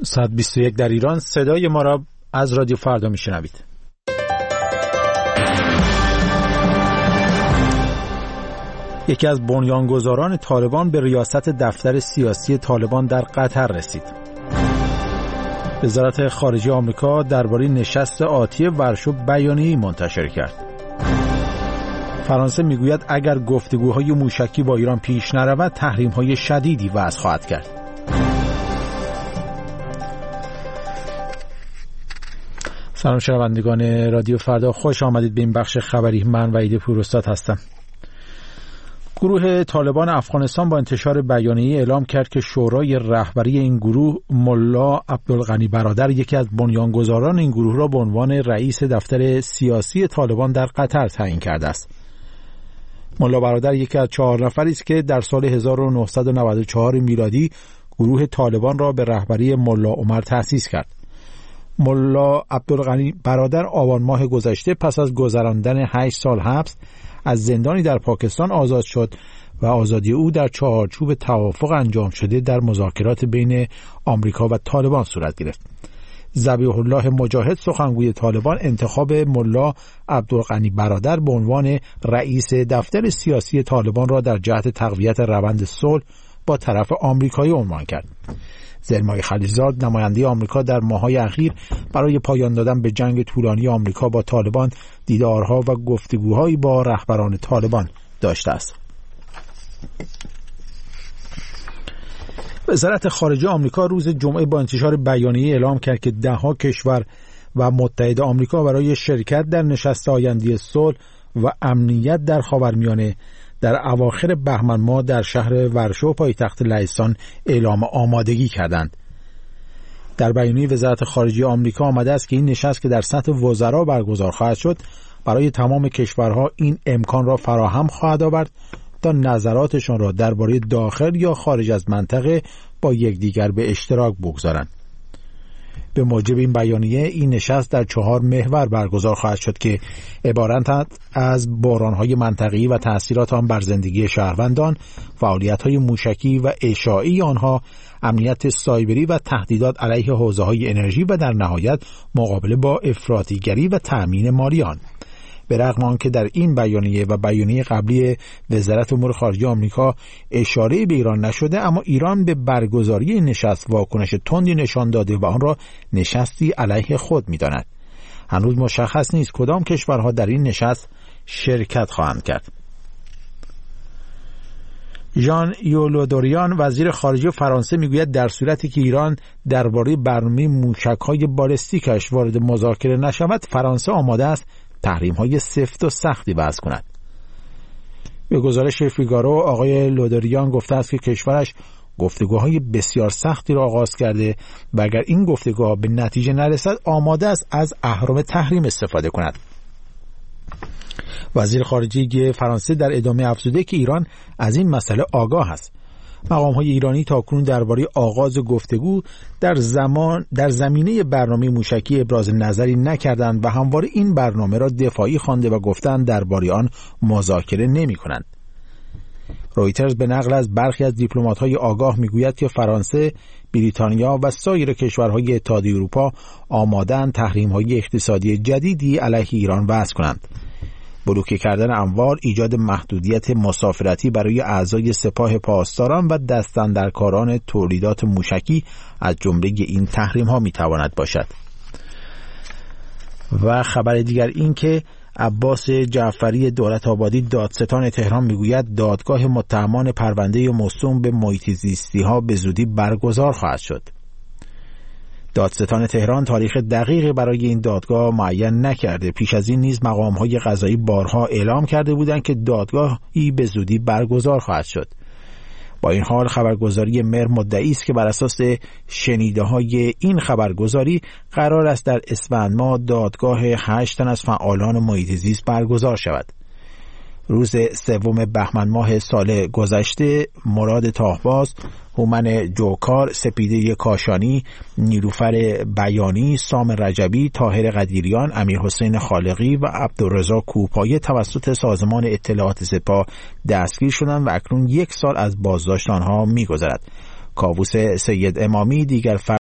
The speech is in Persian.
121 در ایران. صدای ما را از رادیو فردا میشنوید. یکی از بنیانگذاران طالبان به ریاست دفتر سیاسی طالبان در قطر رسید. وزارت خارجه آمریکا درباره نشست آتی ورشو بیانیه‌ای منتشر کرد. فرانسه میگوید اگر گفتگوهای موشکی با ایران پیش نرود تحریم‌های شدیدی وضع خواهد کرد. سلام شنوندگان رادیو فردا، خوش آمدید به این بخش خبری. من وحید پوراستاد هستم. گروه طالبان افغانستان با انتشار بیانیه‌ای اعلام کرد که شورای رهبری این گروه ملا عبدالغنی برادر یکی از بنیانگذاران این گروه را به عنوان رئیس دفتر سیاسی طالبان در قطر تعیین کرده است. ملا برادر یکی از 4 نفری است که در سال 1994 میلادی گروه طالبان را به رهبری ملا عمر تأسیس کرد. ملا عبدالغنی برادر آبان ماه گذشته پس از گذراندن 8 سال حبس از زندانی در پاکستان آزاد شد و آزادی او در چارچوب توافق انجام شده در مذاکرات بین آمریکا و طالبان صورت گرفت. ذبیح الله مجاهد سخنگوی طالبان انتخاب ملا عبدالغنی برادر به عنوان رئیس دفتر سیاسی طالبان را در جهت تقویت روند صلح با طرف آمریکایی عنوان کرد. زلمای خلیلزاد نماینده آمریکا در ماه‌های اخیر برای پایان دادن به جنگ طولانی آمریکا با طالبان دیدارها و گفتگوهایی با رهبران طالبان داشته است. وزارت خارجه آمریکا روز جمعه با انتشار بیانیه‌ای اعلام کرد که 10 کشور و متحد آمریکا برای شرکت در نشست آینده صلح و امنیت در خاورمیانه در اواخر بهمن ماه در شهر ورشو پایتخت لهستان اعلام آمادگی کردند. در بیانیه وزارت خارجه آمریکا آمده است که این نشست که در سطح وزرا برگزار خواهد شد برای تمام کشورها این امکان را فراهم خواهد آورد تا نظراتشان را درباره داخل یا خارج از منطقه با یکدیگر به اشتراک بگذارند. به موجب این بیانیه این نشست در 4 محور برگزار خواهد شد که عبارتند از بحران‌های منطقه‌ای و تأثیرات آن بر زندگی شهروندان، فعالیت‌های موشکی و اشاعی آنها، امنیت سایبری و تهدیدات علیه حوزه‌های انرژی و در نهایت مقابله با افراطیگری و تأمین مالی آن. به رغم آنکه در این بیانیه و بیانیه قبلی وزارت امور خارجه آمریکا اشاره به ایران نشده، اما ایران به برگزاری این نشست واکنش تندی نشان داده و آن را نشستی علیه خود می‌داند. هنوز مشخص نیست کدام کشورها در این نشست شرکت خواهند کرد. ژان یو لودوریان وزیر خارجه فرانسه میگوید در صورتی که ایران درباره برنامه موشک‌های بالستیکش وارد مذاکره نشود، فرانسه آماده است تحریم‌های سفت و سختی وضع کند. به گزارش فیگارو آقای لودوریان گفته است که کشورش گفتگوهای بسیار سختی را آغاز کرده و اگر این گفتگوها به نتیجه نرسد آماده است از اهرم تحریم استفاده کند. وزیر خارجه فرانسه در ادامه افزوده که ایران از این مسئله آگاه است. مقام‌های ایرانی تاکنون درباره آغاز گفتگو در زمینه برنامه موشکی ابراز نظری نکردند و همواره این برنامه را دفاعی خوانده و گفتند درباره آن مذاکره نمی‌کنند. رویترز به نقل از برخی از دیپلمات‌های آگاه می‌گوید که فرانسه، بریتانیا و سایر کشورهای اتحادیه اروپا آماده‌اند تحریم‌های اقتصادی جدیدی علیه ایران وضع کنند. بلوکه کردن اموال، ایجاد محدودیت مسافرتی برای اعضای سپاه پاسداران و دستاندرکاران تولیدات موشکی از جمله این تحریم ها می تواند باشد. و خبر دیگر این که عباس جعفری دولت آبادی دادستان تهران میگوید دادگاه متهمان پرونده موسوم به محیط زیستی ها به زودی برگزار خواهد شد. دادستان تهران تاریخ دقیقی برای این دادگاه معین نکرده. پیش از این نیز مقام‌های قضایی بارها اعلام کرده بودند که دادگاهی به زودی برگزار خواهد شد. با این حال خبرگزاری مهر مدعی است که بر اساس شنیده‌های این خبرگزاری قرار است در اسفند ماه دادگاه 8 تن از فعالان محیط زیست برگزار شود. روز 3 بهمن ماه سال گذشته مراد تاهباز، هومن جوکار، سپیده کاشانی، نیلوفر بیانی، سام رجبی، طاهر قدیریان، امیرحسین خالقی و عبدالرضا کوپایه توسط سازمان اطلاعات سپاه دستگیر شدند و اکنون 1 سال از بازداشت آنها می‌گذرد. کاووس سید امامی دیگر